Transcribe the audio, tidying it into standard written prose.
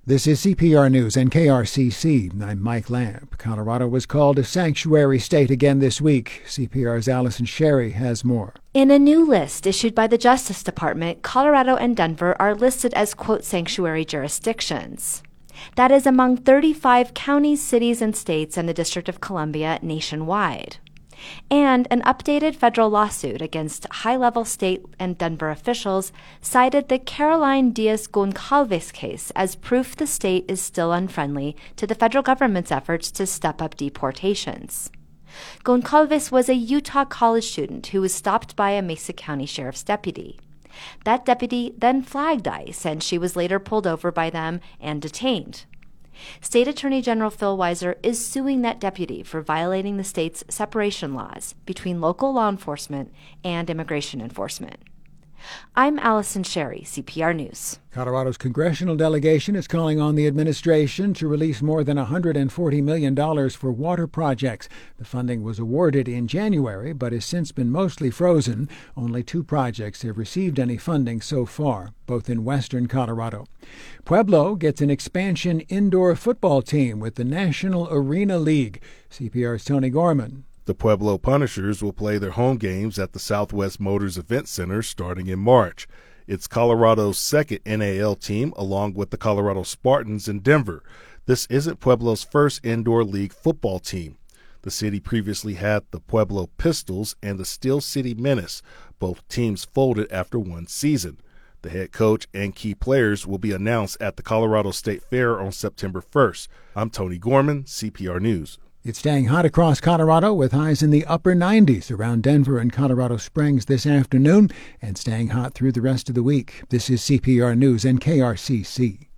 This is CPR News and KRCC. I'm Mike Lamb. Colorado was called a sanctuary state again this week. CPR's Allison Sherry has more. In a new list issued by the Justice Department, Colorado and Denver are listed as, quote, sanctuary jurisdictions. That is among 35 counties, cities, and states in the District of Columbia nationwide. And an updated federal lawsuit against high-level state and Denver officials cited the Caroline Diaz-Goncalves case as proof the state is still unfriendly to the federal government's efforts to step up deportations. Goncalves was a Utah college student who was stopped by a Mesa County Sheriff's deputy. That deputy then flagged ICE, and she was later pulled over by them and detained. State Attorney General Phil Weiser is suing that deputy for violating the state's separation laws between local law enforcement and immigration enforcement. I'm Allison Sherry, CPR News. Colorado's congressional delegation is calling on the administration to release more than $140 million for water projects. The funding was awarded in January, but has since been mostly frozen. Only 2 projects have received any funding so far, both in western Colorado. Pueblo gets an expansion indoor football team with the National Arena League. CPR's Tony Gorman. The Pueblo Punishers will play their home games at the Southwest Motors Event Center starting in March. It's Colorado's second NAL team, along with the Colorado Spartans in Denver. This isn't Pueblo's first indoor league football team. The city previously had the Pueblo Pistols and the Steel City Menace. Both teams folded after one season. The head coach and key players will be announced at the Colorado State Fair on September 1st. I'm Tony Gorman, CPR News. It's staying hot across Colorado with highs in the upper 90s around Denver and Colorado Springs this afternoon and staying hot through the rest of the week. This is CPR News and KRCC.